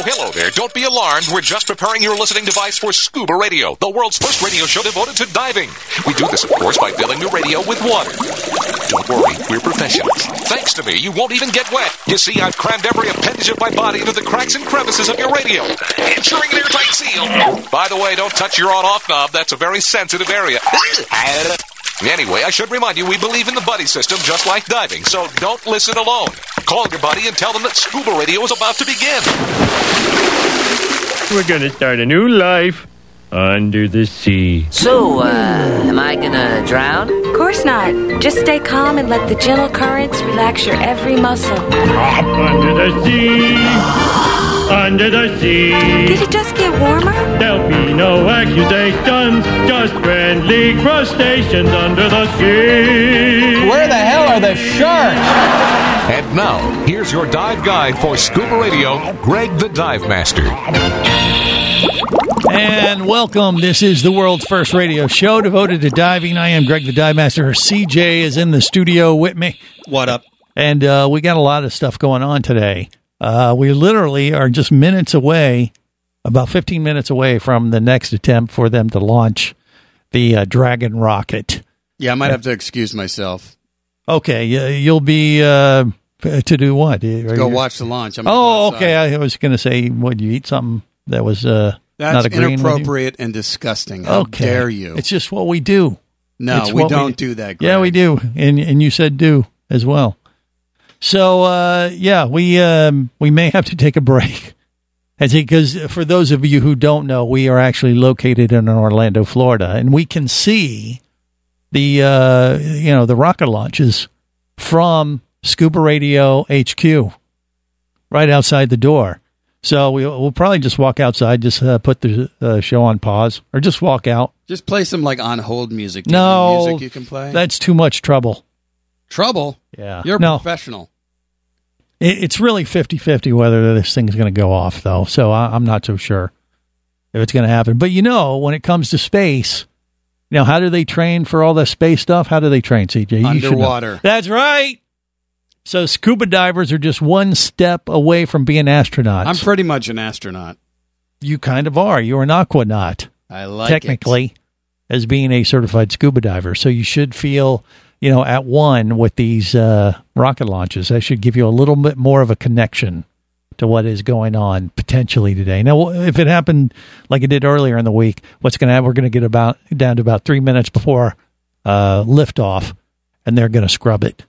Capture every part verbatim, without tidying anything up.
Hello there. Don't be alarmed. We're just preparing your listening device for Scuba Radio, the world's first radio show devoted to diving. We do this, of course, by filling your radio with water. Don't worry, we're professionals. Thanks to me, you won't even get wet. You see, I've crammed every appendage of my body into the cracks and crevices of your radio, ensuring an airtight seal. By the way, don't touch your on-off knob. That's a very sensitive area. Anyway, I should remind you, we believe in the buddy system just like diving, so don't listen alone. Call your buddy and tell them that Scuba Radio is about to begin. We're gonna start a new life under the sea. So, uh, am I gonna drown? Of course not. Just stay calm and let the gentle currents relax your every muscle. Under the sea. Under the sea. Did it just get warmer? There'll be no accusations, just friendly crustaceans under the sea. Where the hell are the sharks? And now, here's your dive guide for Scuba Radio, Greg the Dive Master. And welcome. This is the world's first radio show devoted to diving. I am Greg the Dive Master. C J is in the studio with me. What up? And uh, we got a lot of stuff going on today. Uh, we literally are just minutes away, about fifteen minutes away from the next attempt for them to launch the uh, Dragon rocket. Yeah, I might have to excuse myself. Okay, you'll be uh, to do what? Go watch the launch. I'm oh, okay. I was going to say, would you eat something that was uh, That's not agreeing inappropriate and disgusting. How okay. dare you? It's just what we do. No, it's we don't we, do that, Greg. Yeah, we do. And and you said do as well. So, uh, yeah, we um, we may have to take a break. Because for those of you who don't know, we are actually located in Orlando, Florida, and we can see the uh, you know the rocket launches from Scuba Radio H Q right outside the door. So we, we'll probably just walk outside, just uh, put the uh, show on pause, or just walk out. Just play some like on hold music. Do no, you have music you can play. That's too much trouble. Trouble? Yeah. You're a no. professional. It, it's really fifty-fifty whether this thing's going to go off, though. So I, I'm not so sure if it's going to happen. But, you know, when it comes to space, you know, how do they train for all the space stuff? How do they train, C J? You Underwater. That's right. So scuba divers are just one step away from being astronauts. I'm pretty much an astronaut. You kind of are. You're an aquanaut. I like technically, it. as being a certified scuba diver. So you should feel, you know, at one with these uh, rocket launches. That should give you a little bit more of a connection to what is going on potentially today. Now, if it happened like it did earlier in the week, what's going to happen? We're going to get about down to about three minutes before uh, liftoff, and they're going to scrub it.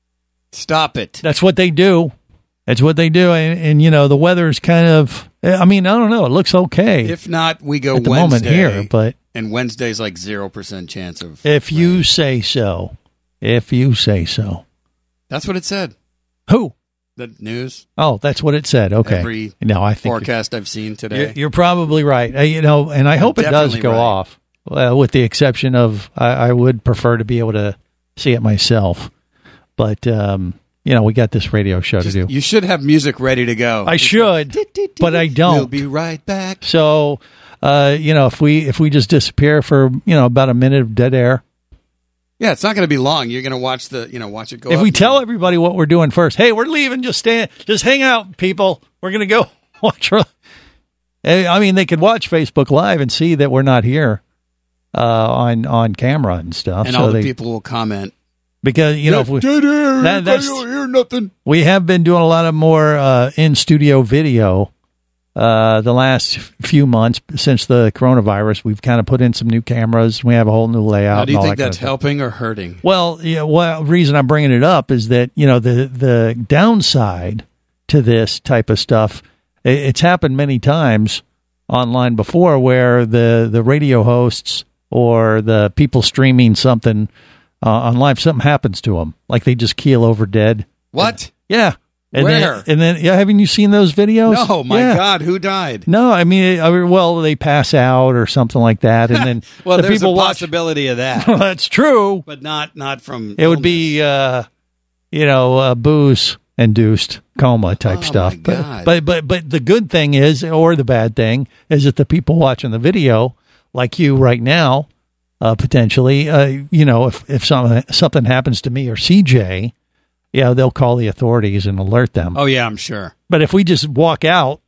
Stop it. That's what they do. That's what they do. And, and, you know, the weather's kind of, I mean, I don't know. It looks okay. If not, we go at the Wednesday. moment here, but and Wednesday's like zero percent chance of if rain. you say so. If you say so. That's what it said. Who? The news. Oh, that's what it said. Okay. Every no, I think forecast I've seen today. You're, you're probably right. Uh, you know, and I I'm hope it does go right. off, uh, with the exception of I, I would prefer to be able to see it myself. But, um, you know, we got this radio show Just, to do. You should have music ready to go. I should, but I don't. We'll be right back. So, uh, you know, if we if we just disappear for, you know, about a minute of dead air. Yeah, it's not going to be long. You're going to watch the, you know, watch it go. If up we tell everybody what we're doing first, hey, we're leaving. Just stand, just hang out, people. We're going to go watch. I mean, they could watch Facebook Live and see that we're not here uh, on on camera and stuff. and so all the they, people will comment because you know if we, dead air, that, that's, I don't hear nothing. We have been doing a lot of more uh, in studio video. Uh, the last few months since the coronavirus, we've kind of put in some new cameras. We have a whole new layout. Now, do you and all think that that's kind of helping or hurting? Well, yeah. Well, reason I'm bringing it up is that you know the the downside to this type of stuff. It, it's happened many times online before, where the the radio hosts or the people streaming something uh, on live, something happens to them, like they just keel over dead. What? Yeah. And Where? Then, and then, yeah, haven't you seen those videos? No, my yeah. God, who died? No, I mean, I mean, well, they pass out or something like that, and then well, the there's people a watch. possibility of that. That's true, but not not from. It would be, uh, you know, uh, booze induced coma type oh, stuff. My God. But, but but but the good thing is, or the bad thing is, that the people watching the video, like you right now, uh, potentially, uh, you know, if if something something happens to me or C J. Yeah, they'll call the authorities and alert them. Oh, yeah, I'm sure. But if we just walk out,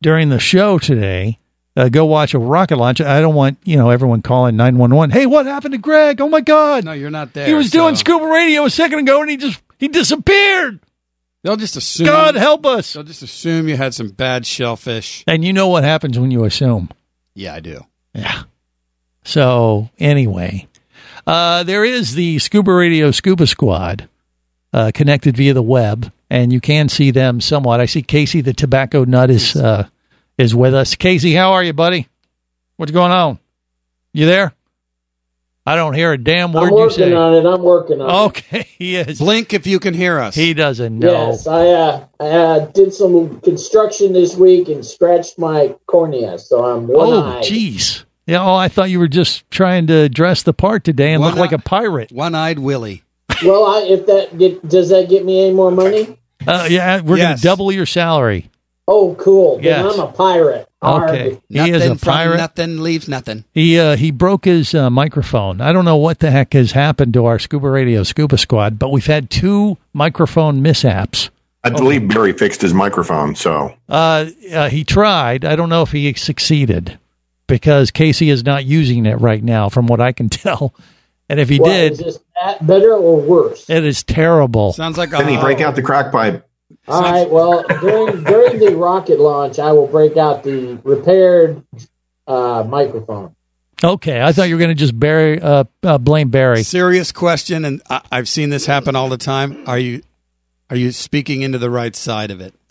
during the show today, uh, go watch a rocket launch. I don't want, you know, everyone calling nine one one. Hey, what happened to Greg? Oh, my God. No, you're not there. He was so doing scuba radio a second ago, and he just he disappeared. They'll just assume. God help us. They'll just assume you had some bad shellfish. And you know what happens when you assume. Yeah, I do. Yeah. So, anyway, uh, there is the Scuba Radio Scuba Squad uh, connected via the web, and you can see them somewhat. I see Casey the Tobacco Nut is uh, is with us. Casey, how are you, buddy? What's going on? You there? I don't hear a damn word I'm you say. working on it. I'm working on it. Okay, he is. Blink if you can hear us. He doesn't know. Yes, I, uh, I uh, did some construction this week and scratched my cornea, so I'm Oh, one-eyed. jeez. Yeah, oh, I thought you were just trying to dress the part today and One look like eye- a pirate. One-eyed Willie. Well, I, if that get, does that get me any more money? Uh, yeah, we're going Yes. to double your salary. Oh, cool. Then Yes. I'm a pirate. Okay. He Nothing is a from pirate. nothing leaves nothing. He uh, he broke his uh, microphone. I don't know what the heck has happened to our Scuba Radio Scuba Squad, but we've had two microphone mishaps. I believe Barry fixed his microphone, so. Uh, uh, he tried. I don't know if he succeeded because Casey is not using it right now, from what I can tell. And if he What, did, is this that better or worse? it is terrible. Sounds like a Then he break out the crack pipe. All right. Well, during during the rocket launch, I will break out the repaired uh, microphone. Okay, I thought you were going to just bury, uh, uh, blame Barry. serious question, and I, I've seen this happen all the time. Are you are you speaking into the right side of it?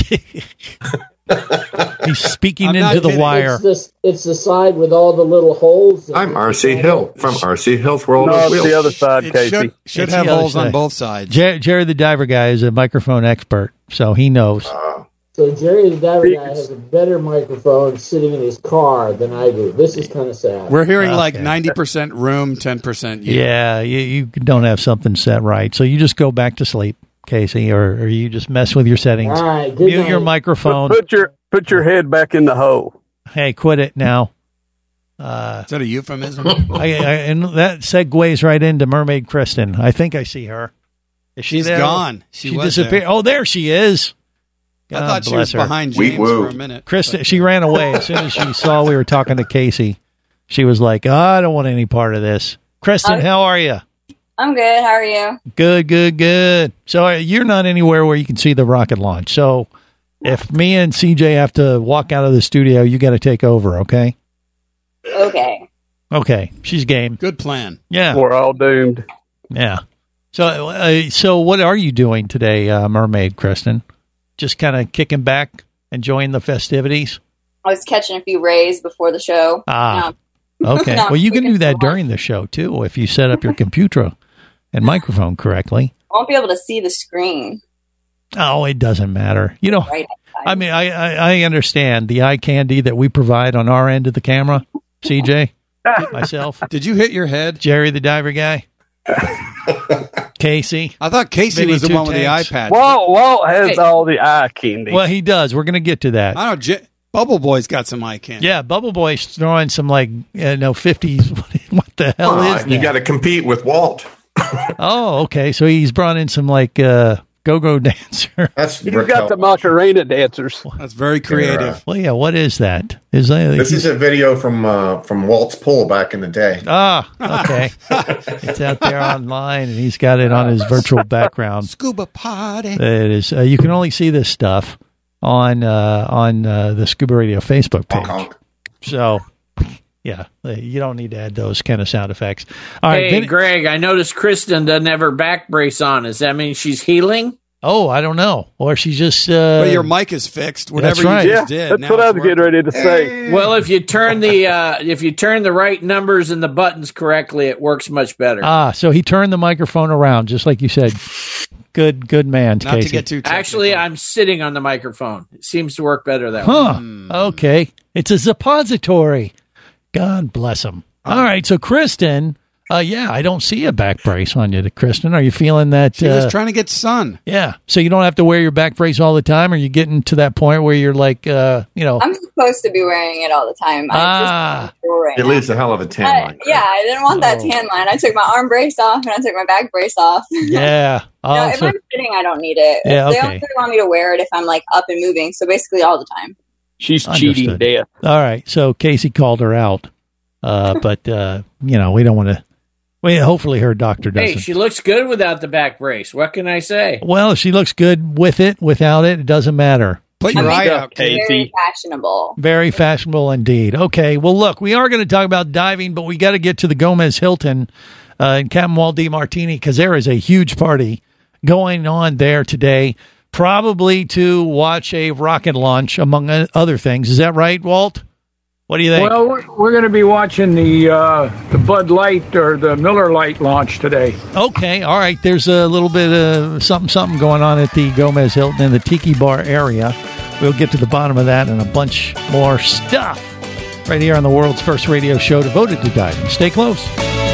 He's speaking I'm not into the kidding. wire. It's the, it's the side with all the little holes. I'm R C Hill from R C Hill's World No, of it's Wheels. the other side, It Casey. should, should It's have the other holes on side. both sides. Jer- Jerry the Diver Guy is a microphone expert, so he knows. Uh, So Jerry the Diver Guy has a better microphone sitting in his car than I do. This is kind of sad. We're hearing like Okay. ninety percent room, ten percent you. Yeah, you, you don't have something set right, so you just go back to sleep, Casey, or, or you just mess with your settings. All right, good Mute night. your microphone. Put, put your put your head back in the hole. Hey, quit it now. Uh, Is that a euphemism? I, I, and that segues right into Mermaid Kristen. I think I see her. Is she She's there? gone. She She, was disappeared. there. Oh, there she is. I God thought she bless was her. behind Wheat James woo. for a minute. Kristen, she ran away as soon as she saw we were talking to Casey. She was like, oh, I don't want any part of this. Kristen, Uh, how are you? I'm good. How are you? Good, good, good. So uh, you're not anywhere where you can see the rocket launch. So if me and C J have to walk out of the studio, you got to take over, okay? Okay. Okay, she's game. Good plan. Yeah, We're all doomed. yeah. So, uh, so what are you doing today, uh, Mermaid Kristen? Just kind of kicking back, enjoying the festivities? I was catching a few rays before the show. Ah, No. okay. No, Well, you can we do that can- during the show too if you set up your computer and microphone correctly. I won't be able to see the screen. Oh, it doesn't matter. You know, Right. I mean, I, I, I understand the eye candy that we provide on our end of the camera. C J, myself, Did you hit your head? Jerry the Diver Guy, Casey. I thought Casey Maybe was the two one with the tanks. iPad. Walt Walt has Hey. all the eye candy. Well, he does. We're going to get to that. I don't know. J- Bubble Boy's got some eye candy. Yeah, Bubble Boy's throwing some like uh, no fifties. What the hell uh, is you that? got to compete with Walt. Oh, okay. So he's brought in some like uh, go-go dancer. That's He's got the Macarena dancers. That's very creative. Well, yeah. What is that? Is that This is a video from uh, from Walt's pool back in the day. ah okay? It's out there online, and he's got it on his virtual background. Scuba party. It is. Uh, you can only see this stuff on uh, on uh, the Scuba Radio Facebook Honk, page. honk. So, yeah, uh, you don't need to add those kind of sound effects. All right, Hey, Vin- Greg, I noticed Kristen doesn't have her back brace on. Does that mean she's healing? oh, I don't know, or she's just. Uh, But your mic is fixed. Whatever That's right. you Yeah, just did. that's now what I it's was getting working. ready to say. Well, if you turn the uh, if you turn the right numbers and the buttons correctly, it works much better. ah, so he turned the microphone around, just like you said. Good, good man, Not Casey. to get too technical. Actually, I'm sitting on the microphone. It seems to work better that way. Huh. Okay. It's a suppository. God bless him. All right. So, Kristen, uh, yeah, I don't see a back brace on you, Kristen. Are you feeling that? She uh, was trying to get sun. yeah. So you don't have to wear your back brace all the time? Or are you getting to that point where you're like, uh, you know, I'm supposed to be wearing it all the time. Ah. I just don't right It now. leaves a hell of a tan I- line. yeah, I didn't want that Oh. tan line. I took my arm brace off and I took my back brace off. yeah. Oh, no, if so I'm sitting, I don't need it. Yeah, They okay. only want me to wear it if I'm like up and moving. So basically, all the time. She's Understood. cheating death. All right. So Casey called her out. Uh, but, uh, you know, we don't want to. Well, hopefully her doctor doesn't. Hey, she looks good without the back brace. What can I say? Well, she looks good with it, without it. It doesn't matter. Put your eye out, Very Casey. fashionable. Very fashionable indeed. Okay. Well, look, we are going to talk about diving, but we got to get to the Gomez Hilton uh, in Captain Walt D. Martini because there is a huge party going on there today, probably to watch a rocket launch, among other things. Is that right, Walt? What do you think? Well, we're, we're going to be watching the uh, the Bud Light or the Miller Lite launch today. Okay, all right. There's a little bit of something, something going on at the Gomez Hilton in the Tiki Bar area. We'll get to the bottom of that and a bunch more stuff right here on the world's first radio show devoted to diving. Stay close.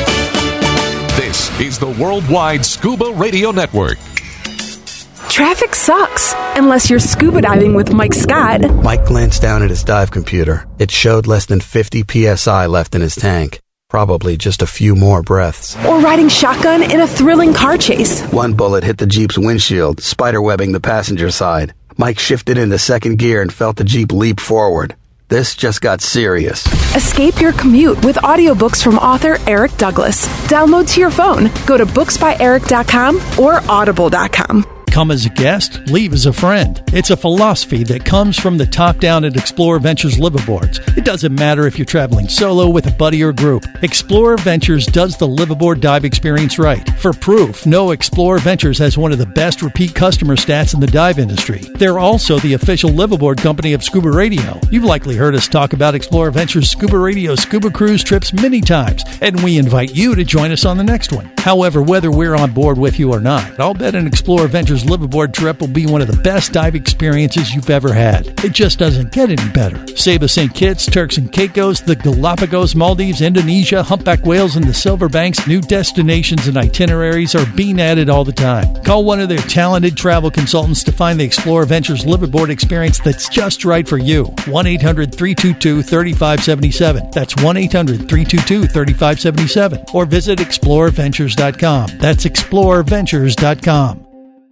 This is the Worldwide Scuba Radio Network. Traffic sucks, unless you're scuba diving with Mike Scott. Mike glanced down at his dive computer. It showed less than fifty P S I left in his tank. Probably just a few more breaths. Or riding shotgun in a thrilling car chase. One bullet hit the Jeep's windshield, spiderwebbing the passenger side. Mike shifted into second gear and felt the Jeep leap forward. This just got serious. Escape your commute with audiobooks from author Eric Douglas. Download to your phone. Go to books by eric dot com or audible dot com. Come as a guest, leave as a friend. It's a philosophy that comes from the top down at Explorer Ventures liveaboards. It doesn't matter if you're traveling solo with a buddy or group. Explorer Ventures does the liveaboard dive experience right. For proof, know Explorer Ventures has one of the best repeat customer stats in the dive industry. They're also the official liveaboard company of Scuba Radio. You've likely heard us talk about Explorer Ventures Scuba Radio scuba cruise trips many times, and we invite you to join us on the next one. However, whether we're on board with you or not, I'll bet an Explorer Ventures liveaboard trip will be one of the best dive experiences you've ever had. It just doesn't get any better. Saba Saint Kitts, Turks and Caicos, the Galapagos, Maldives, Indonesia, humpback whales, and the Silver Banks, new destinations and itineraries are being added all the time. Call one of their talented travel consultants to find the Explorer Ventures liveaboard experience that's just right for you. one eight hundred three two two three five seven seven. That's one eight hundred three two two three five seven seven. Or visit explorer ventures dot com. That's explorer ventures dot com.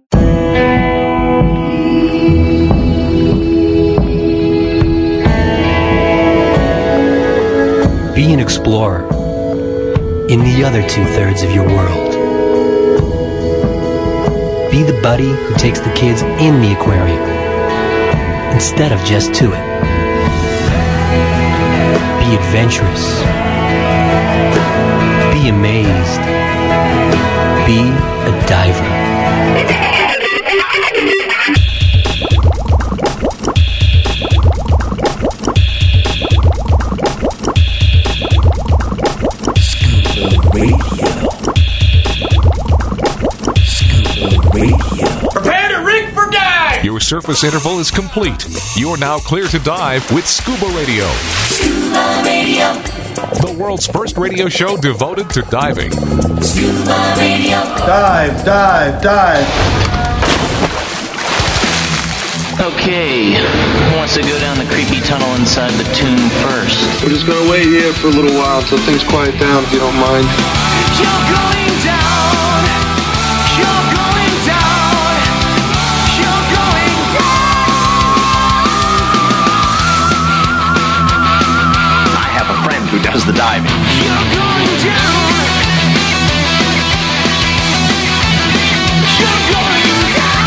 Be an explorer in the other two-thirds of your world. Be the buddy who takes the kids in the aquarium instead of just to it. Be adventurous. Be amazed. Be a diver. Prepare to rig for dive! Your surface interval is complete. You're now clear to dive with Scuba Radio. Scuba Radio. The world's first radio show devoted to diving. Scuba Radio. Dive, dive, dive. Okay, who wants to go down the creepy tunnel inside the tomb first? We're just gonna wait here for a little while till things quiet down, if you don't mind. You're going down. You're going down. You're going down. I have a friend who does the diving. You're going down. You're going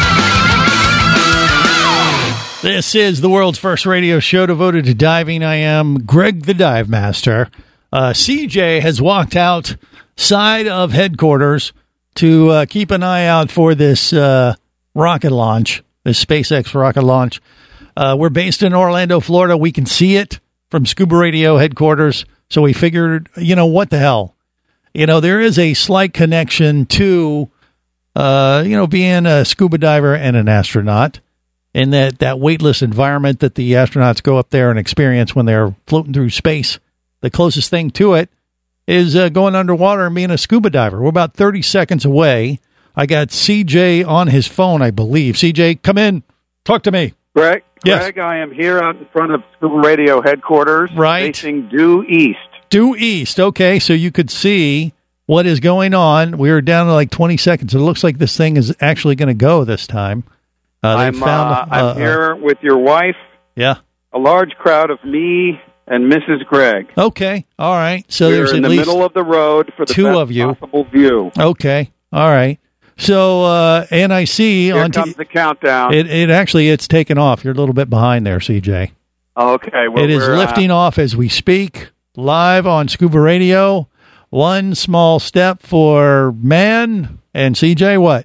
down. This is the world's first radio show devoted to diving. I am Greg the Dive Master. Uh, C J has walked outside of headquarters to uh, keep an eye out for this uh, rocket launch, this SpaceX rocket launch. Uh, we're based in Orlando, Florida. We can see it from Scuba Radio headquarters. So we figured, you know, what the hell? You know, there is a slight connection to, uh, you know, being a scuba diver and an astronaut. In that, that weightless environment that the astronauts go up there and experience when they're floating through space. The closest thing to it is uh, going underwater and being a scuba diver. We're about thirty seconds away. I got C J on his phone, I believe. C J, come in. Talk to me. Greg, Yes. Greg, I am here out in front of Scuba Radio headquarters, Right. facing due east. Due east. Okay, so you could see what is going on. We were down to like twenty seconds. It looks like this thing is actually going to go this time. Uh, they I'm, found, uh, I'm uh, here with your wife. Yeah. a large crowd of me and Missus Gregg. Okay, all right. So We're there's in at the least middle of the road for the two best of you. possible view. Okay, all right. So uh, and I see Here on comes the countdown. it. It actually it's taken off. You're a little bit behind there, C J. Okay, well, It is we're, uh, lifting off as we speak, live on Scuba Radio. One small step for man, and C J, what?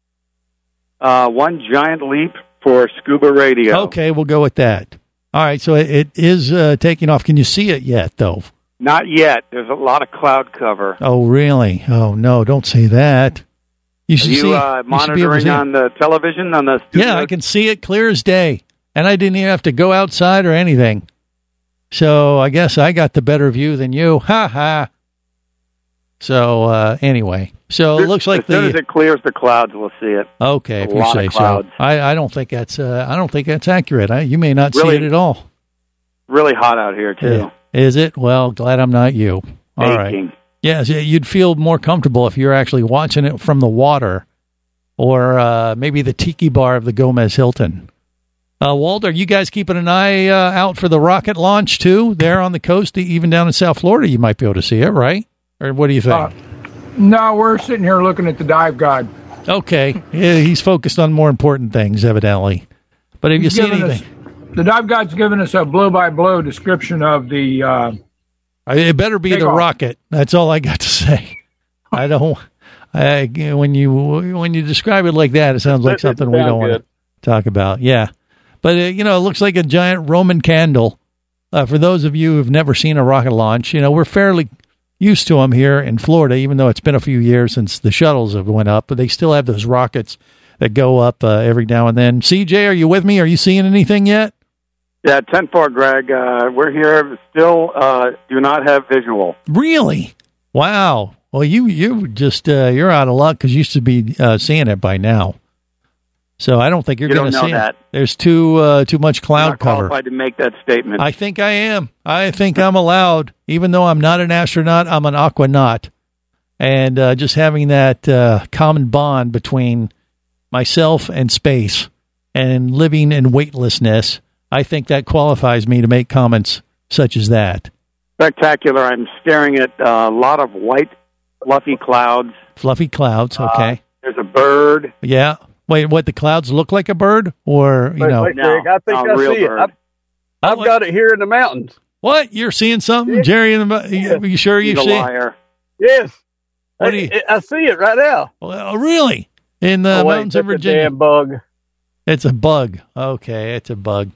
Uh, one giant leap for Scuba Radio. Okay, we'll go with that. All right, so it, it is uh, taking off. Can you see it yet, though? Not yet. There's a lot of cloud cover. Oh, really? Oh, no, don't say that. You Are should you see. uh, you should be able to monitoring see it. on the television on the studio? Yeah, I can see it clear as day. And I didn't even have to go outside or anything. So I guess I got the better view than you. Ha ha. So uh, anyway, so it looks like as soon the as it clears the clouds, we'll see it. okay. A If you lot say of so, clouds. I, I don't think that's uh, I don't think that's accurate. I, you may not see Really? it at all. Really hot out here too. Yeah. Is it? Well, glad I'm not you. All right. Baking. Yes, yeah, you'd feel more comfortable if you're actually watching it from the water, or uh, maybe the tiki bar of the Gomez Hilton. Uh, Walt, are you guys keeping an eye uh, out for the rocket launch too? There on the coast, even down in South Florida, you might be able to see it, right? Or what do you think? Uh, no, we're sitting here looking at the dive god. Okay, yeah, he's focused on more important things, evidently. But have you He's seen given anything? us- the dive god's given us a blow-by-blow description of the. Uh, It better be the Takeoff. rocket. That's all I got to say. I don't. I, when you when you describe it like that, it sounds like That doesn't something we sound don't want good. to talk about. Yeah, but uh, you know, it looks like a giant Roman candle. Uh, for those of you who've never seen a rocket launch, you know we're fairly used to them here in Florida, even though it's been a few years since the shuttles have went up. But they still have those rockets that go up uh, every now and then. C J, are you with me? Are you seeing anything yet? Yeah, ten four, Greg. Uh, we're here. Still uh, do not have visual. Really? Wow. Well, you you just uh, you're out of luck because you used to be uh, seeing it by now. So I don't think you're You going to don't know see that. it. There's too uh, too much I'm cloud not cover. qualified to make that statement. I think I am. I think I'm allowed, even though I'm not an astronaut. I'm an aquanaut, and uh, just having that uh, common bond between myself and space and living in weightlessness, I think that qualifies me to make comments such as that. Spectacular. I'm staring at uh, a lot of white, fluffy clouds. Fluffy clouds. Okay. Uh, there's a bird. Yeah. Wait, what, the clouds look like a bird? Or, you Wait, know. wait, Greg, I think No, I real see it. bird. I've, I've got it here in the mountains. What? You're seeing something? Jerry, in the, you, you sure you He's a see? liar. Yes. What I, do you- I see it right now. Well, really? In the oh, wait, mountains of that's a Virginia? damn bug. It's a bug. Okay, it's a bug.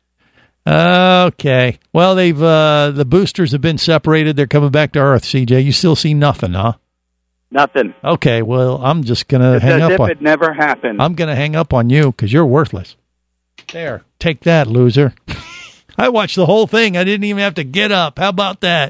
Okay. Well, they've uh, the boosters have been separated. They're coming back to Earth, C J. You still see nothing, huh? Nothing. Okay, well, I'm just going to It's hang as up if on it never happened. I'm going to hang up on you because you're worthless. There. Take that, loser. I watched the whole thing. I didn't even have to get up. How about that?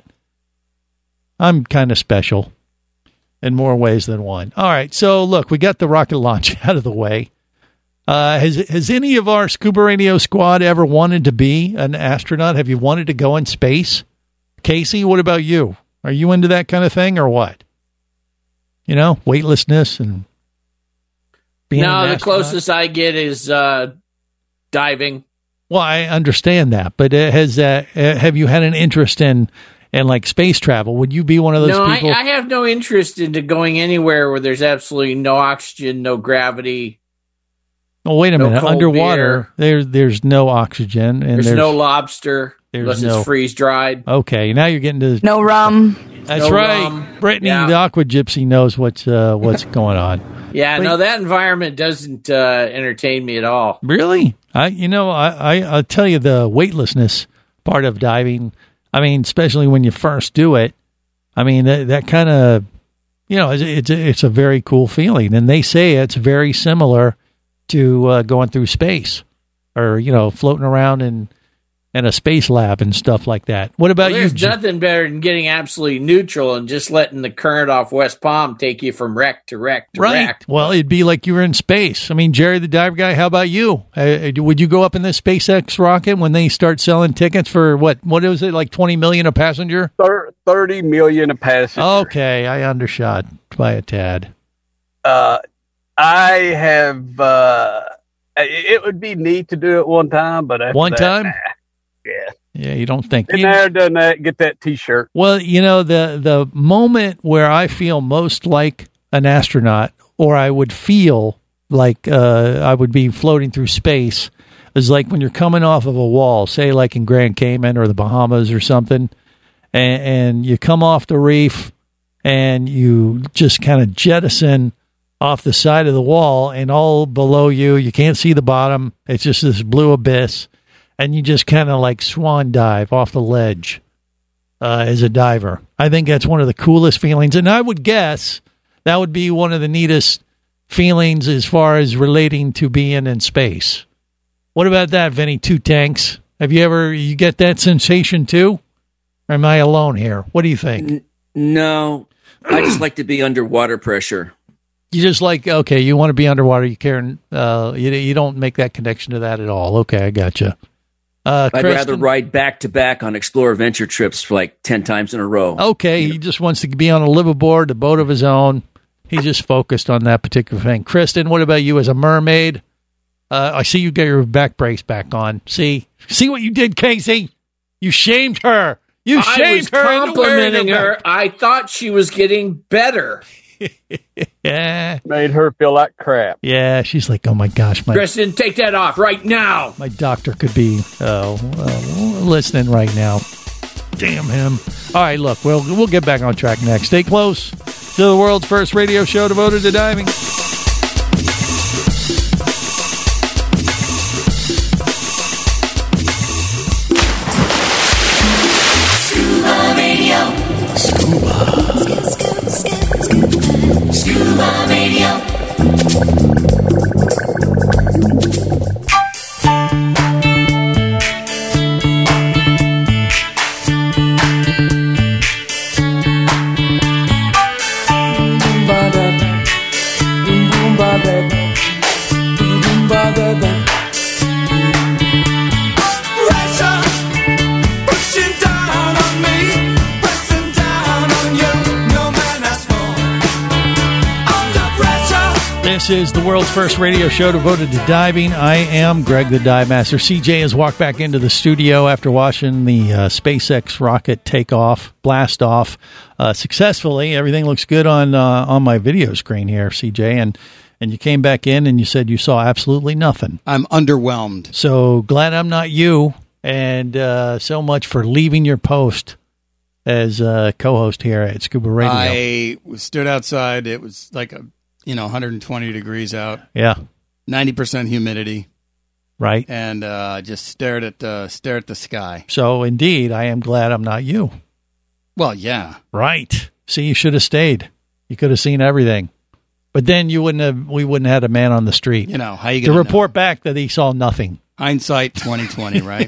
I'm kind of special in more ways than one. All right. So, look, we got the rocket launch out of the way. Uh, has has any of our Scuba Radio squad ever wanted to be an astronaut? Have you wanted to go in space? Casey, what about you? Are you into that kind of thing or what? You know, weightlessness and being No, an the astronaut? closest I get is uh, diving. Well, I understand that, but uh, has uh, uh, have you had an interest in in like space travel? Would you be one of those No, people? I, I have no interest into going anywhere where there's absolutely no oxygen, no gravity. oh, wait a no minute. cold Underwater, there there's no oxygen, and There's, there's, no lobster there's unless no- it's freeze dried. Okay, now you're getting to No rum. That's No right. rum. Brittany, Yeah. the Aqua Gypsy, knows what's uh, what's going on. Yeah, But- no, that environment doesn't uh, entertain me at all. Really? I, you know, I, I, I'll tell you the weightlessness part of diving. I mean, especially when you first do it. I mean, that, that kind of, you know, it's, it's, a, it's a very cool feeling. And they say it's very similar to uh, going through space or, you know, floating around in, in a space lab and stuff like that. What about Well, you? there's Jim? nothing better than getting absolutely neutral and just letting the current off West Palm take you from wreck to wreck to Right. wreck. Well, it'd be like you were in space. I mean, Jerry the dive guy, how about you? Uh, would you go up in this SpaceX rocket when they start selling tickets for what? What is it, like twenty million a passenger? Thir- thirty million a passenger. Okay, I undershot by a tad. Uh, I have. Uh, it it would be neat to do it one time, but after One that, time? nah. Yeah, you don't think. Been there, done that. Get that T-shirt. Well, you know, the the moment where I feel most like an astronaut, or I would feel like uh, I would be floating through space, is like when you're coming off of a wall, say like in Grand Cayman or the Bahamas or something, and, and you come off the reef and you just kind of jettison off the side of the wall, and all below you, you can't see the bottom. It's just this blue abyss, and you just kind of like swan dive off the ledge uh, as a diver. I think that's one of the coolest feelings, and I would guess that would be one of the neatest feelings as far as relating to being in space. What about that, Vinny? Two tanks. Have you ever, you get that sensation too? Or am I alone here? What do you think? N- no, I just like to be under water pressure. You just like, okay, you want to be underwater. You care, uh, you, you don't make that connection to that at all. Okay, I gotcha. Uh, I'd Kristen? rather ride back to back on Explorer Venture trips for like ten times in a row. Okay, he just wants to be on a liveaboard, a boat of his own. He's just focused on that particular thing. Kristen, what about you as a mermaid? Uh, I see you get your back brace back on. See, see what you did, Casey? You shamed her. You I shamed was her into wearing complimenting her. her. I thought she was getting better. Yeah, Made her feel like crap. yeah. She's like, oh my gosh, my Kristen, take that off right now. my doctor could be uh, uh, listening right now. Damn him. All right, look, we'll we'll get back on track next. Stay close to the world's first radio show devoted to diving. Scuba Radio. Scuba. Scuba Radio. This is the world's first radio show devoted to diving. I am Greg the Dive Master. C J has walked back into the studio after watching the uh, SpaceX rocket take off, blast off uh, successfully. Everything looks good on uh, on my video screen here, C J. And and you came back in and you said you saw absolutely nothing. I'm underwhelmed. So glad I'm not you. And uh, so much for leaving your post as uh, co-host here at Scuba Radio. I stood outside. It was like a you know one hundred twenty degrees out. Yeah, ninety percent humidity. Right. And uh, just stared at uh, stared at the sky. So indeed, I am glad I'm not you. Well, yeah. Right. See, you should have stayed. You could have seen everything. But then you wouldn't have. We wouldn't have had a man on the street. You know how you to gonna report know? back that he saw nothing. Hindsight twenty twenty, right?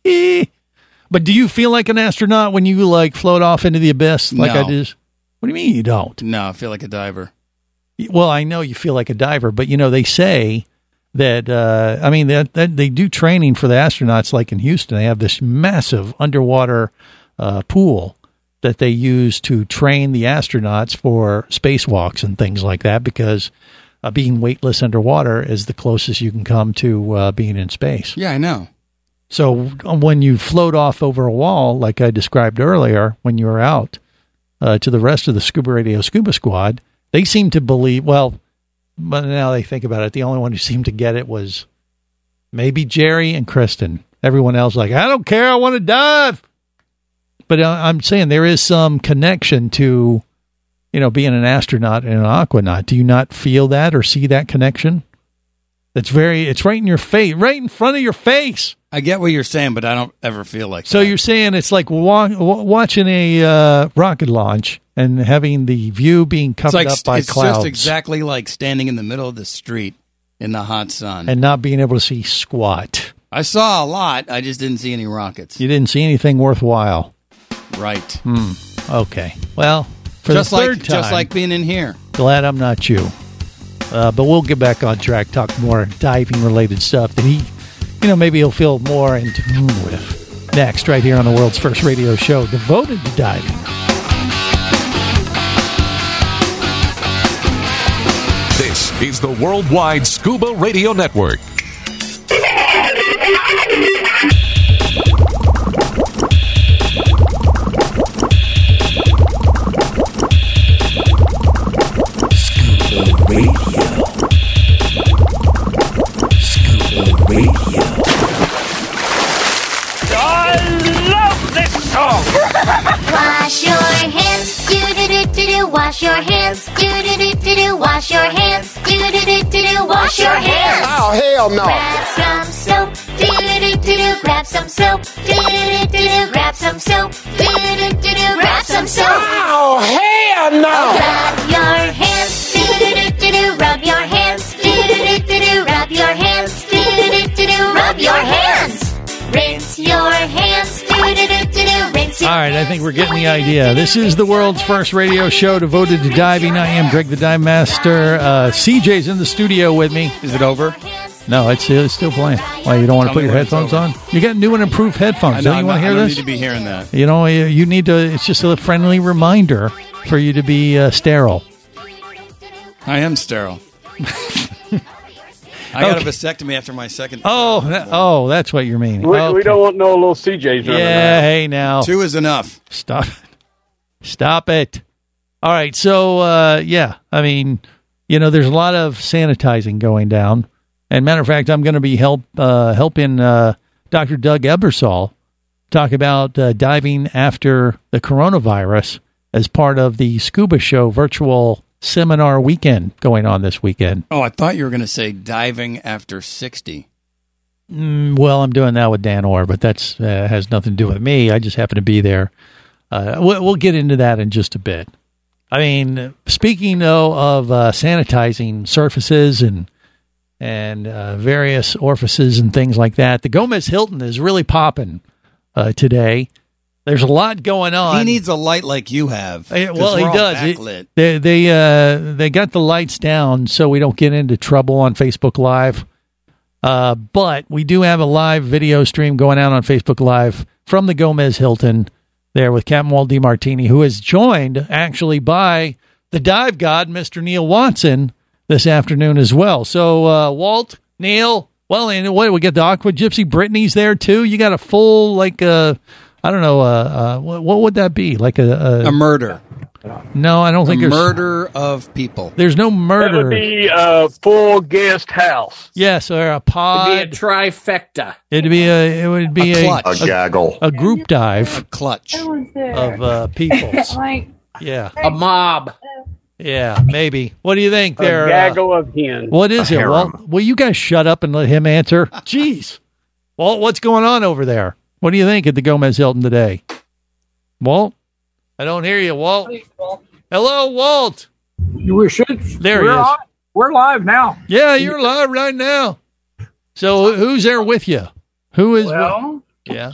But do you feel like an astronaut when you like float off into the abyss like No. I did? What do you mean you don't? No, I feel like a diver. Well, I know you feel like a diver, but you know they say that. Uh, I mean, that, that they do training for the astronauts, like in Houston. They have this massive underwater uh, pool that they use to train the astronauts for spacewalks and things like that, because uh, being weightless underwater is the closest you can come to uh, being in space. Yeah, I know. So when you float off over a wall, like I described earlier, when you were out uh, to the rest of the Scuba Radio Scuba Squad, they seem to believe, well, but now they think about it, the only one who seemed to get it was maybe Jerry and Kristen. Everyone else like, I don't care, I want to dive. But uh, I'm saying there is some connection to, you know, being an astronaut and an aquanaut. Do you not feel that or see that connection? It's very, it's right in your face, right in front of your face. I get what you're saying, but I don't ever feel like So that. you're saying it's like wa- wa- watching a uh, rocket launch and having the view being It's covered like up by it's clouds just exactly like standing in the middle of the street in the hot sun. and not being able to see squat. I saw a lot. I just didn't see any rockets. You didn't see anything worthwhile. Right. Hmm. Okay. Well, for just the third like time, just like being in here. glad I'm not you. Uh, but we'll get back on track, talk more diving related stuff that he, you know, maybe he'll feel more in tune with. Next, right here on the world's first radio show devoted to diving. This is the Worldwide Scuba Radio Network. Wash your hands, do do do do do. Wash your hands, do do do do do. Wash your hands. Oh, hell no. Grab some soap, do do do do do. Grab some soap, do do do do do. Grab some soap, do do do do do. Grab some soap. Oh, hell no. Rub your hands, do do do do do. Rub your hands, do do do do do. Rub your hands, do do do do do. Rub your hands. Rinse your hands, do do do do do. Rinse your All right, I think we're getting the idea. This is the world's first radio show devoted to diving. I am Greg the Dive Master. Uh, C J's in the studio with me. Is it over? No, it's, it's still playing. Why, you don't want to Tell put me your when it's headphones over. on? You got new and improved headphones. I know, Don't you I'm want to not- hear I don't this? need to be hearing that. You know, you you need to, it's just a friendly reminder for you to be uh, sterile. I am sterile. I got Okay. a vasectomy after my second. Oh, that, oh, that's what you're meaning. We, Okay. we don't want no little C Js running Yeah, around. hey now. Two is enough. Stop. Stop it. All right, so uh, yeah, I mean, you know, there's a lot of sanitizing going down. And matter of fact, I'm going to be help uh, helping uh, Doctor Doug Ebersol talk about uh, diving after the coronavirus as part of the Scuba Show virtual seminar weekend going on this weekend. Oh, I thought you were going to say diving after sixty. Mm, well, I'm doing that with Dan Orr, but that's uh, has nothing to do with me. I just happen to be there. Uh, we'll, we'll get into that in just a bit. I mean, speaking though of uh, sanitizing surfaces and and uh, various orifices and things like that, the Gomez Hilton is really popping uh, today. There's a lot going on. He needs a light like you have. Uh, 'cause well, he we're all does. It- backlit. they they uh, they got the lights down so we don't get into trouble on Facebook Live. Uh, but we do have a live video stream going out on Facebook Live from the Gomez Hilton there with Captain Walt DiMartini, who is joined actually by the dive god, Mister Neil Watson, this afternoon as well. So, uh, Walt, Neil, well, and what we get the Aqua Gypsy, Brittany's there too. You got a full, like, uh, I don't know, uh, uh, what, what would that be? Like a, a, A murder. No, I don't A think there's murder of people. There's no That murder. would be a full guest house. Yes, or a pod. It'd be a trifecta. It'd be a. It would be A a, clutch. A gaggle. a group dive Clutch. of uh, peoples. Yeah, A mob. yeah, maybe. What do you think A there? Uh, gaggle of hens. what is A it, harem. Walt? Will you guys shut up and let him answer? Jeez, Walt, what's going on over there? What do you think at the Gomez Hilton today, Walt? I don't hear you, Walt. Hello, Walt. We should. There he we're is. on- we're live now. Yeah, you're live right now. So who's there with you? Who is? Well, yeah.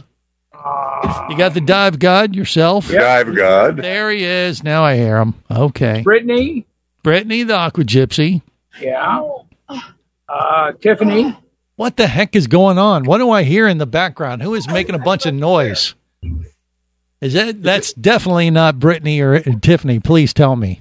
You got the dive god yourself? Dive God. There he is. Now I hear him. Okay. Brittany. Brittany, the Aqua Gypsy. Yeah. Uh, Tiffany. What the heck is going on? What do I hear in the background? Who is making a bunch of noise? Is that that's definitely not Brittany or Tiffany? Please tell me.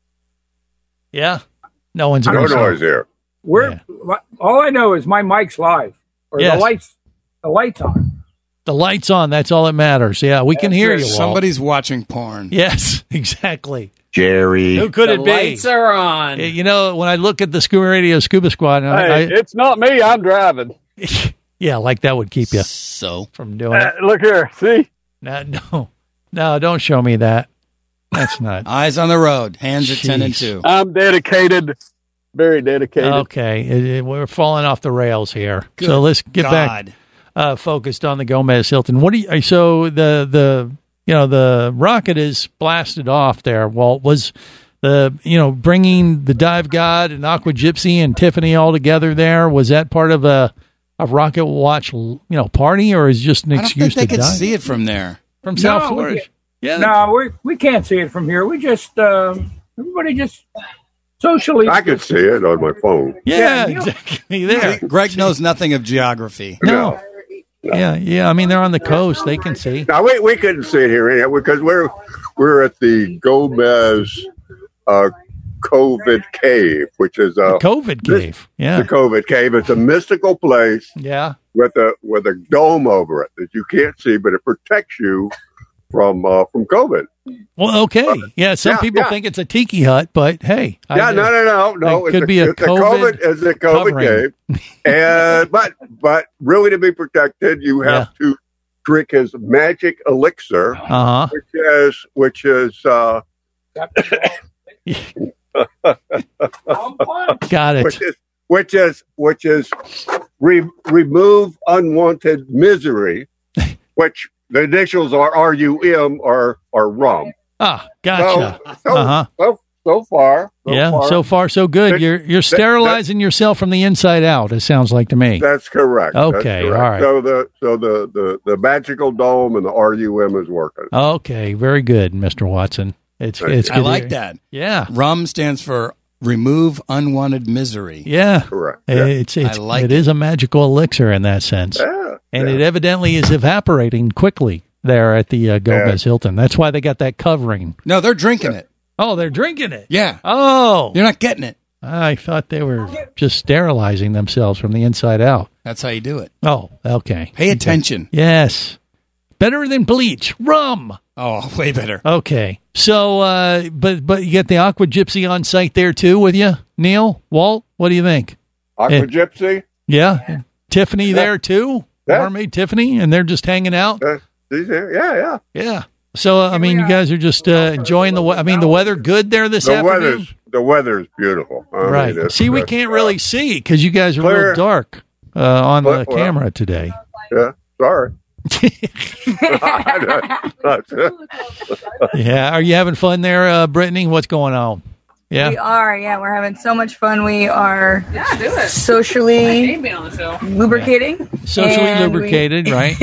Yeah, no one's No gonna say- noise here. We're all I know is my mic's live, or Yes. the lights. The lights on. The lights on. That's all that matters. Yeah, we can hear you. Walt. Somebody's watching porn. Yes, exactly. Jerry. Who could the it be? lights are on. You know, when I look at the Scuba Radio Scuba Squad, and Hey, I, it's not me. I'm driving. I, yeah, like that would keep you So from doing Uh, it. look here. See? No, no, no, don't show me that. That's not eyes on the road, hands at ten and Jeez. two. I'm dedicated. Very dedicated. okay. It, it- we're falling off the rails here. Good so let's get back God. uh, focused on the Gomez Hilton. What do you? So the the you know the rocket is blasted off there. Walt, was the you know bringing the dive god and Aqua Gypsy and Tiffany all together there? Was that part of a a rocket watch you know party, or is it just an I don't excuse think they to could dive see it from there. from South No, we Florida? can't. Yeah, No, we we can't see it from here. We just um, everybody just socially. I could see it on my phone. yeah, Yeah, you- exactly there. Greg knows nothing of geography. No. Yeah, yeah. I mean, they're on the coast; they can see. Now we we couldn't see it here anyhow because we're we're at the Gomez uh, COVID Cave, which is a COVID cave. Yeah, the COVID Cave. It's a mystical place yeah. with a with a dome over it that you can't see, but it protects you from uh, from COVID. Well, okay. Yeah, some Yeah, people yeah. think it's a tiki hut, but hey, I Yeah, just- no, no, no, no. It could it's be a it's a COVID. It's a COVID covering. cave, and but but really to be protected, you have to drink his magic elixir, Uh huh. which is which is uh, Got it. Which is which is which is re- remove unwanted misery, which the initials are R U M or or rum. Ah, gotcha. So, so, uh-huh. so, so far, so yeah, far, so far so good. that- You're you're that- sterilizing yourself from the inside out. It sounds like to me. That's correct. Okay, That's correct. all right. So the so the, the, the magical dome and the R U M is working. Okay, very good, Mister Watson. It's it's I good to like hear. that. Yeah. RUM stands for remove unwanted misery. Yeah, correct. It's it's I like it is a magical elixir in that sense, Yeah, and it evidently is evaporating quickly there at the uh, Gomez Hilton. That's why they got that covering. No, they're drinking it. Oh, they're drinking it. Yeah. Oh, You're not getting it. I thought they were just sterilizing themselves from the inside out. That's how you do it. Oh, okay. Pay attention. Yes, better than bleach. Rum. Oh, way better. Okay. So, uh, but but you get the Aqua Gypsy on site there too with you, Neil, Walt. What do you think? Aqua Eh, Gypsy. Yeah, Tiffany there too. Yeah. Mermaid Tiffany, and they're just hanging out. Uh, these are- yeah, yeah. Yeah. So, uh, I mean, you guys are just uh, enjoying the. we- I mean, the weather good there this The afternoon. weather's the weather's beautiful. I mean, Right. it's- See, we it's, can't uh, really see because you guys are clear. real dark uh, on the Well, well. camera today. Yeah, sorry. Yeah. Are you having fun there, uh, Brittany? What's going on? We Yeah. are, yeah, we're having so much fun. We are socially lubricating. Socially and we- lubricated, right?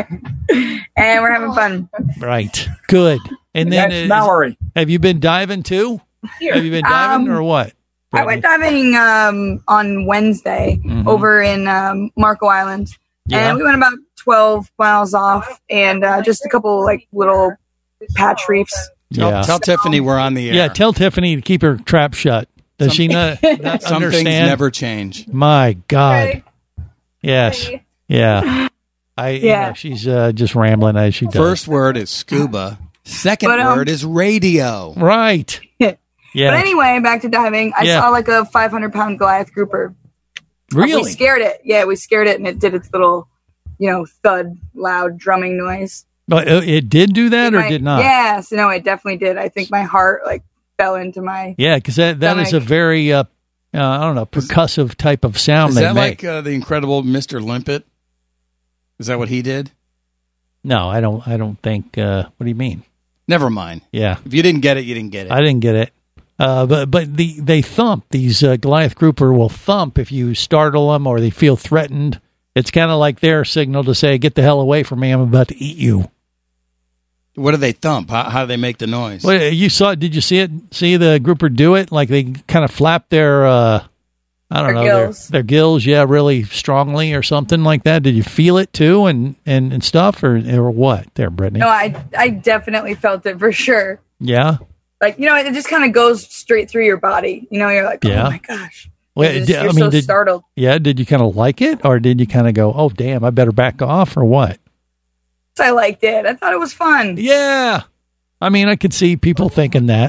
and we're having fun. Right. Good. And then, That's uh, Mallory. have you been diving too? Have you been diving Um, or what? I went diving um, on Wednesday Mhm. over in um, Marco Island, Yeah. and we went about twelve miles off, and uh, just a couple like little patch reefs. Tell, Yeah. tell Tiffany we're on the air. Yeah. Tell Tiffany to keep her trap shut. Does she not, not Some understand? things never change. My God. Ready? Yes. Yeah. I. You Yeah. know, she's uh, just rambling as she does. First word is scuba. Second But, um, word is radio. Right. Yeah. But anyway, back to diving. I Yeah. saw like a five hundred pound Goliath grouper. We Really? scared it. Yeah, we scared it, and it did its little, you know, thud, loud drumming noise. But uh, it did do that or My- did not? Yeah, so no, it definitely did. I think my heart like fell into my. Yeah, because that, that is a Stomach. very, uh, uh, I don't know, percussive type of sound Is they that make. like uh, the incredible Mister Limpet? Is that what he did? No, I don't. I don't think. Uh, what do you mean? Never mind. Yeah, If you didn't get it, you didn't get it. I didn't get it. Uh, but but the they thump. These uh, Goliath grouper will thump if you startle them or they feel threatened. It's kind of like their signal to say, "Get the hell away from me! I'm about to eat you." What do they thump? How, how do they make the noise? Well, you saw? Did you see it? See the grouper do it? Like they kind of flap their, uh, I don't Their know, gills. Their, their gills, yeah, really strongly or something like that. Did you feel it too, and and, and stuff, or or what? There, Brittany. No, I I definitely felt it for sure. Yeah. Like you know, it just kind of goes straight through your body. You know, you're like, Yeah. oh my gosh. Well, You're, just- did- I you're mean, so did- startled. Yeah. Did you kind of like it, or did you kind of go, "Oh, damn, I better back off," or what? I liked it. I thought it was fun. Yeah. I mean, I could see people thinking that.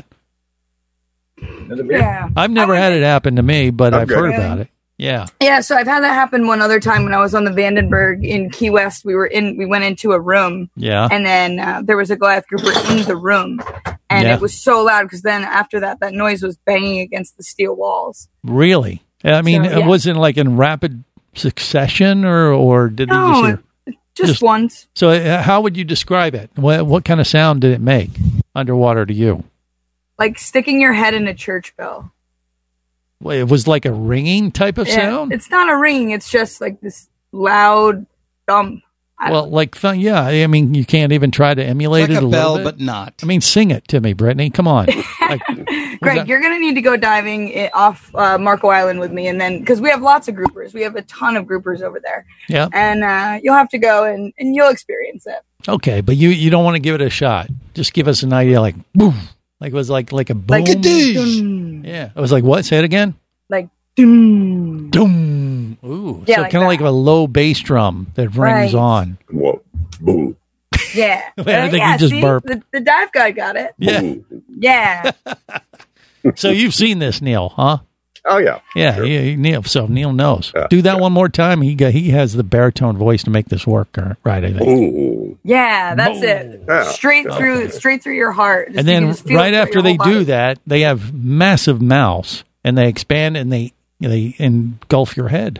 Yeah. I've never had it happen to me, but I've Okay. heard about it. Yeah. Yeah, so I've had that happen one other time when I was on the Vandenberg in Key West. We were in, we went into a room, Yeah. and then uh, there was a Goliath grouper in the room, and Yeah. it was so loud because then after that, that noise was banging against the steel walls. Really? I mean, So, it yeah. wasn't like in rapid succession, or or did they No, just hear? Just, Just- once, So, uh, how would you describe it? What what kind of sound did it make underwater to you? like sticking your head in a church bell. Well, it was like a ringing type of Yeah, sound. it's not a ring; it's just like this loud thump. I Well, like th- yeah, I mean, you can't even try to emulate Like it a a bell, little bit. but not. I mean, sing it to me, Brittany. Come on. Like, Greg, that- you're going to need to go diving i- off uh, Marco Island with me, and then because we have lots of groupers, we have a ton of groupers over there, yeah. and uh, you'll have to go and, and you'll experience it. Okay, but you you don't want to give it a shot. Just give us an idea, like boom, like it was like like a boom. Like dun, Yeah, it was like what? Say it again. like dun. Doom. Ooh. Yeah, so like kind of that. like a low bass drum that rings Right. on. Whoa, boom. Yeah, Wait, I Uh, think yeah, you just see? burped. The, the dive guide got it. Yeah. Yeah, So you've seen this, Neil, huh? Oh yeah. Yeah, Sure. yeah, he- Neil. So Neil knows. Yeah, Do that one more time. He got, he has the baritone voice to make this work. uh, Right, I think. Ooh. Yeah, that's it. Yeah. Straight through, straight through your heart. Just- And you then can just feel it right through after your they whole do body. that, they have massive mouths and they expand and they they engulf your head.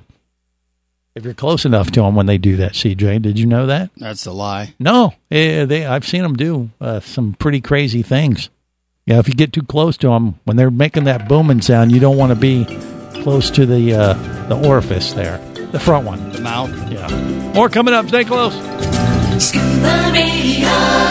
If you're close enough to them when they do that, C J, did you know that? That's a lie. No, eh, they. I've seen them do uh, some pretty crazy things. Yeah, if you get too close to them when they're making that booming sound, you don't want to be close to the uh, the orifice there, the front one, the mouth. Yeah. More coming up. Stay close. Scuba Radio.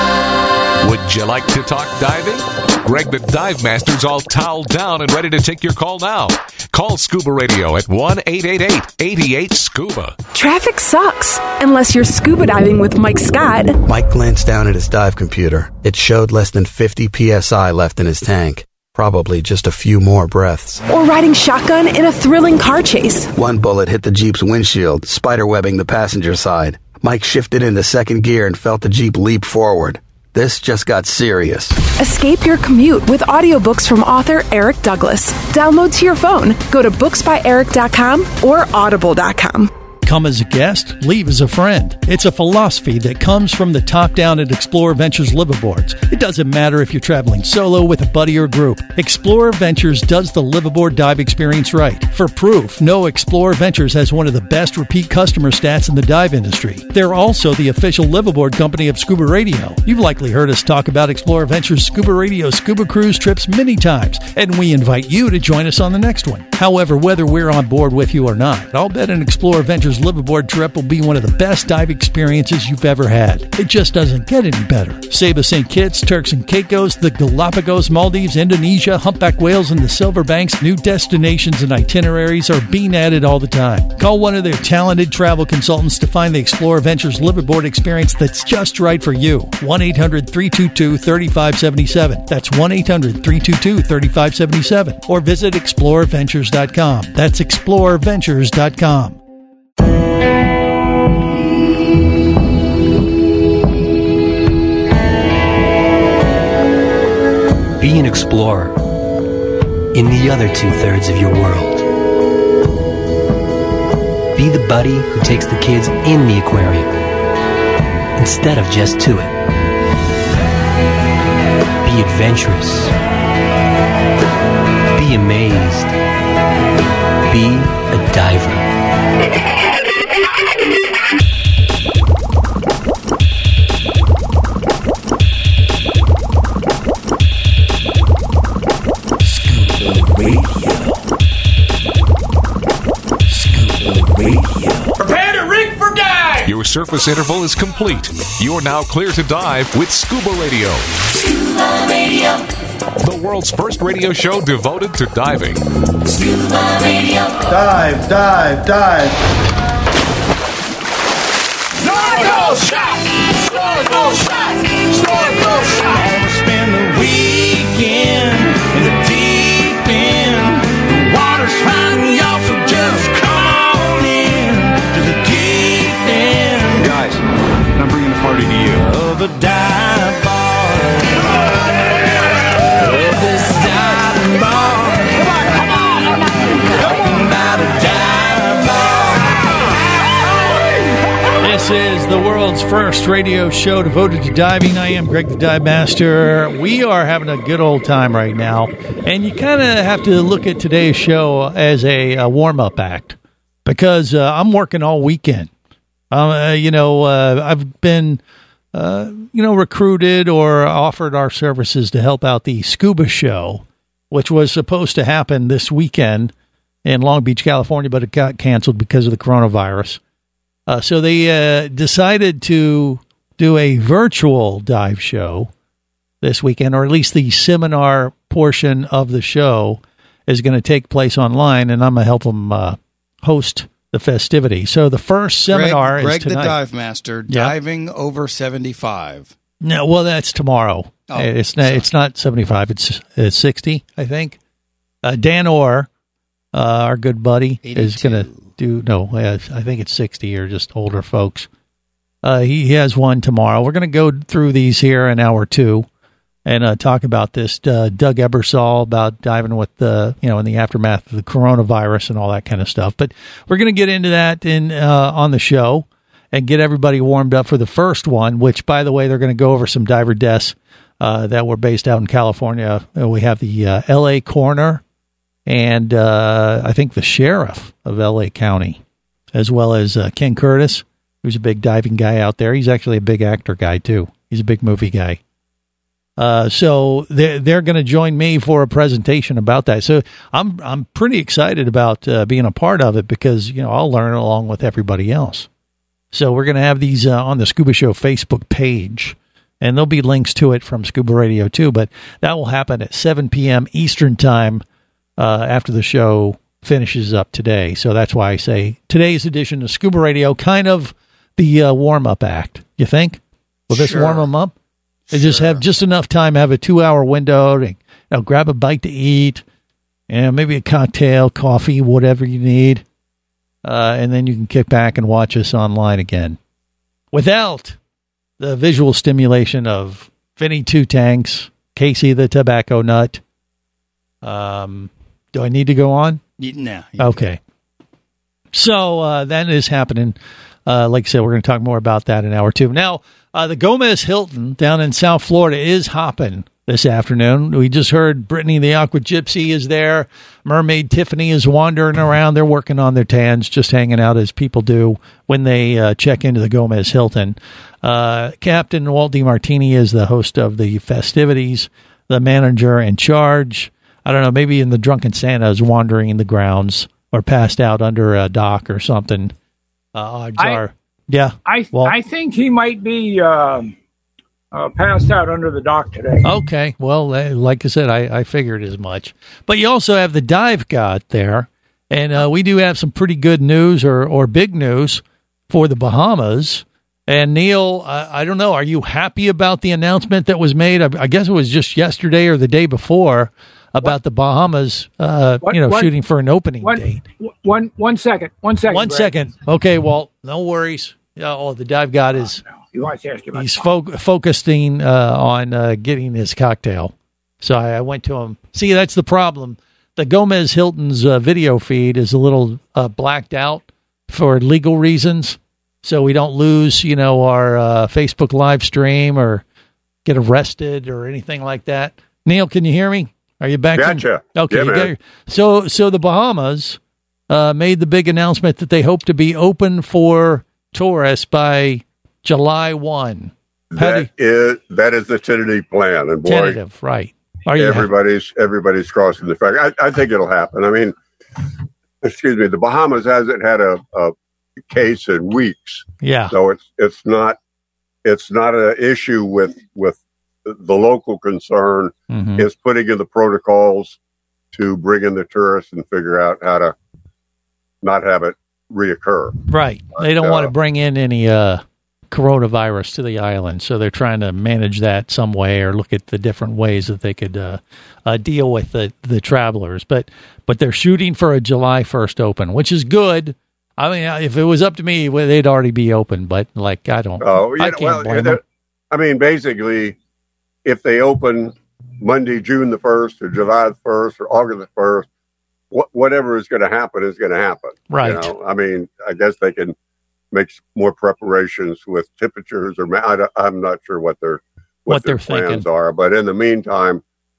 Would you like to talk diving? Greg the Dive Master's all toweled down and ready to take your call now. Call Scuba Radio at one eight eight eight, eight eight, SCUBA. Traffic sucks unless you're scuba diving with Mike Scott. Mike glanced down at his dive computer. It showed less than fifty P S I left in his tank. Probably just a few more breaths. Or riding shotgun in a thrilling car chase. One bullet hit the Jeep's windshield, spiderwebbing the passenger side. Mike shifted into second gear and felt the Jeep leap forward. This just got serious. Escape your commute with audiobooks from author Eric Douglas. Download to your phone. Go to books by eric dot com or audible dot com. Come as a guest, leave as a friend. It's a philosophy that comes from the top down at Explorer Ventures liveaboards. It doesn't matter if you're traveling solo with a buddy or group. Explorer Ventures does the liveaboard dive experience right. For proof, no Explorer Ventures has one of the best repeat customer stats in the dive industry. They're also the official liveaboard company of Scuba Radio. You've likely heard us talk about Explorer Ventures Scuba Radio scuba cruise trips many times, and we invite you to join us on the next one. However, whether we're on board with you or not, I'll bet an Explorer Ventures liveaboard trip will be one of the best dive experiences you've ever had. It just doesn't get any better. Saba Saint Kitts, Turks and Caicos, the Galapagos, Maldives, Indonesia, humpback whales, and the Silver Banks, new destinations and itineraries are being added all the time. Call one of their talented travel consultants to find the Explorer Ventures liveaboard experience that's just right for you. one eight hundred, three two two, three five seven seven. That's one eight hundred, three two two, three five seven seven. Or visit explorer ventures dot com. That's explorer ventures dot com. Be an explorer in the other two-thirds of your world. Be the buddy who takes the kids in the aquarium instead of just to it. Be adventurous. Be amazed. Be a diver. Prepare to rig for dive! Your surface interval is complete. You're now clear to dive with Scuba Radio. Scuba Radio. The world's first radio show devoted to diving. Scuba Radio. Dive, dive, dive. Snorkel shot! Snorkel shot! Snorkel shot! I'ma spend the weekend in the deep end. The water's fine, y'all, so just come on in to the deep end. Guys, I'm bringing the party to you. Of a dive bar. Of this dive bar. Come on, come on, talking about a dive bar. This is the world's first radio show devoted to diving. I am Greg the Dive Master. We are having a good old time right now. And you kind of have to look at today's show as a, a warm-up act because uh, I'm working all weekend. Uh, you know, uh, I've been, uh, you know, recruited or offered our services to help out the Scuba Show, which was supposed to happen this weekend in Long Beach, California, but it got canceled because of the coronavirus. Uh, so they uh, decided to do a virtual dive show this weekend, or at least the seminar portion of the show is going to take place online, and I'm going to help them uh, host the festivity. So the first seminar Greg, Greg is tonight. the Dive Master, Yeah. diving over seventy-five. No, well, that's tomorrow. Oh, it's not. It's not seventy-five. It's, it's sixty, I think. Uh, Dan Orr, uh, our good buddy, is going to do. No, uh, I think it's sixty or just older folks. Uh, he, he has one tomorrow. We're going to go through these here in hour two. and uh, talk about this. Uh, Doug Ebersol about diving with the, you know, in the aftermath of the coronavirus and all that kind of stuff. But we're going to get into that in uh, on the show and get everybody warmed up for the first one, which, by the way, they're going to go over some diver deaths uh, that were based out in California. Uh, we have the uh, L A coroner and uh, I think the sheriff of L A County, as well as uh, Ken Curtis, who's a big diving guy out there. He's actually a big actor guy, too. He's a big movie guy. Uh, so they're, they're going to join me for a presentation about that. So I'm I'm pretty excited about uh, being a part of it because, you know, I'll learn along with everybody else. So we're going to have these uh, on the Scuba Show Facebook page, and there'll be links to it from Scuba Radio, too. But that will happen at seven p.m. Eastern Time uh, after the show finishes up today. So that's why I say today's edition of Scuba Radio, kind of the uh, warm-up act. You think? Will this Sure. warm them up? They just have just enough time, have a two-hour window to, you know, grab a bite to eat, and maybe a cocktail, coffee, whatever you need, uh, and then you can kick back and watch us online again without the visual stimulation of Vinny Two Tanks, Casey the Tobacco Nut. Um, do I need to go on? No. Okay. So uh, that is happening. Uh, like I said, we're going to talk more about that in hour two. Now, uh, the Gomez Hilton down in South Florida is hopping this afternoon. We just heard Brittany the Aqua Gypsy is there. Mermaid Tiffany is wandering around. They're working on their tans, just hanging out as people do when they uh, check into the Gomez Hilton. Uh, Captain Walt DiMartini is the host of the festivities, the manager in charge. I don't know, maybe in the Drunken Santa is wandering the grounds or passed out under a dock or something. Uh, odds I- are, yeah. I Well- I think he might be um, uh, passed out under the dock today. Okay. Well, uh, like I said, I, I figured as much. But you also have the dive god there. And uh, we do have some pretty good news or, or big news for the Bahamas. And Neil, I, I don't know, are you happy about the announcement that was made? I, I guess it was just yesterday or the day before about the Bahamas, uh, What- you know, what- shooting for an opening One, date. one, one second. One second. One Greg. second. Okay, Walt, no worries. Yeah, oh, the dive god is... He wants to ask you about He's fo- focusing uh, on uh, getting his cocktail. So I, I went to him. See, that's the problem. The Gomez Hilton's uh, video feed is a little uh, blacked out for legal reasons. So we don't lose, you know, our uh, Facebook live stream or get arrested or anything like that. Neil, can you hear me? Are you back? in- Gotcha. Okay. Yeah, you man. got your- so, so the Bahamas uh, made the big announcement that they hope to be open for tourists by July first. How do That is that is the tentative plan, and boy, Tentative, right? Are you everybody's everybody's crossing the fact. I, I think it'll happen. I mean, excuse me, the Bahamas hasn't had a, a case in weeks, Yeah. so it's it's not it's not an issue with with the local concern. Mhm. It's putting in the protocols to bring in the tourists and figure out how to not have it reoccur. Right. They don't uh, want to bring in any uh, coronavirus to the island, so they're trying to manage that some way or look at the different ways that they could uh, uh, deal with the, the travelers. But but they're shooting for a July first open, which is good. I mean, if it was up to me, well, they'd already be open. But like, I don't. Oh, I yeah, can't well, blame yeah, them. I mean, basically, if they open Monday, June the first, or July the first, or August the first, wh- whatever is going to happen is going to happen. Right. You know? I mean, I guess they can make s- more preparations with temperatures, or ma- I don't- I'm not sure what their What their they're plans thinking. are. But in the meantime,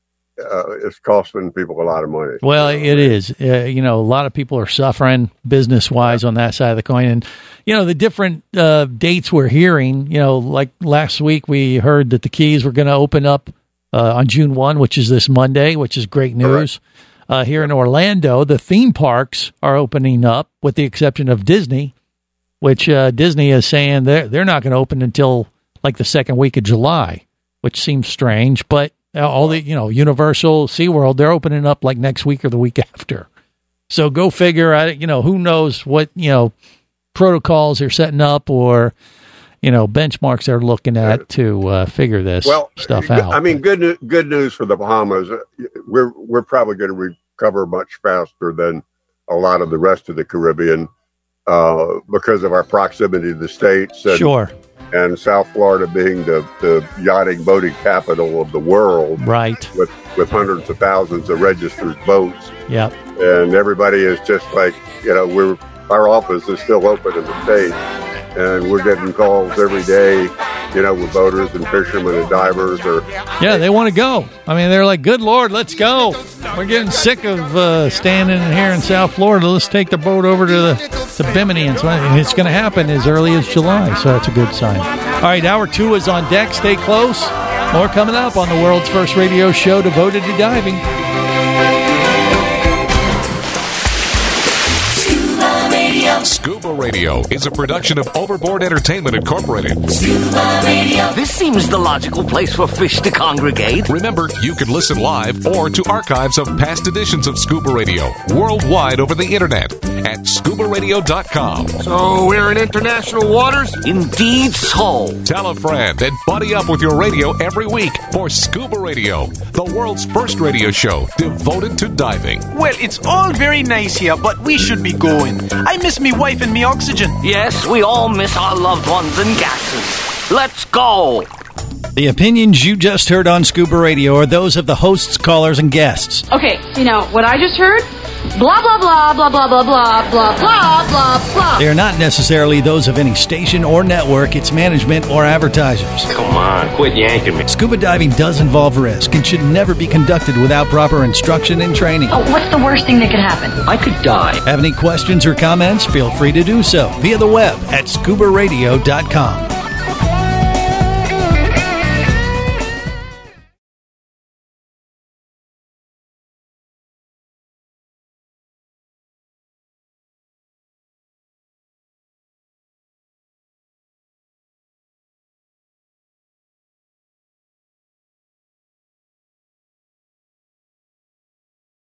uh, it's costing people a lot of money. Well, it is. Uh, you know, a lot of people are suffering business wise on that side of the coin. And, you know, the different uh, dates we're hearing, you know, like last week we heard that the Keys were going to open up uh, on June first, which is this Monday, which is great news. Uh, here in Orlando, the theme parks are opening up with the exception of Disney, which uh, Disney is saying they're, they're not going to open until like the second week of July, which seems strange. But all the, you know, Universal, SeaWorld, they're opening up like next week or the week after. So go figure. I, you know, who knows what, you know, protocols they're setting up or, you know, benchmarks they're looking at to uh, figure this Well, stuff good- out. I mean, good nu- good news for the Bahamas. Uh, We're we're probably going to recover much faster than a lot of the rest of the Caribbean uh, because of our proximity to the states. And, Sure. and South Florida being the, the yachting boating capital of the world, right? With with hundreds of thousands of registered boats. Yep. And everybody is just like, you know, we're our office is still open in the States, and we're getting calls every day, you know, with boaters and fishermen and divers. Or yeah, they want to go. I mean, they're like, good Lord, let's go. We're getting sick of uh, standing here in South Florida. Let's take the boat over to the to Bimini. And so and it's going to happen as early as July, so that's a good sign. All right, hour two is on deck. Stay close. More coming up on the world's first radio show devoted to diving. Scuba Radio is a production of Overboard Entertainment Incorporated. Scuba Radio. This seems the logical place for fish to congregate. Remember, you can listen live or to archives of past editions of Scuba Radio worldwide over the internet at scuba radio dot com. So we're in international waters? Indeed so. Tell a friend and buddy up with your radio every week for Scuba Radio, the world's first radio show devoted to diving. Well, it's all very nice here, but we should be going. I miss me wife and me oxygen. Yes, we all miss our loved ones and gases. Let's go. The opinions you just heard on Scuba Radio are those of the hosts, callers, and guests. Okay, you know, what I just heard? Blah, blah, blah, blah, blah, blah, blah, blah, blah, blah, blah. They are not necessarily those of any station or network, its management, or advertisers. Come on, quit yanking me. Scuba diving does involve risk and should never be conducted without proper instruction and training. Oh, what's the worst thing that could happen? I could die. Have any questions or comments? Feel free to do so via the web at scuba radio dot com.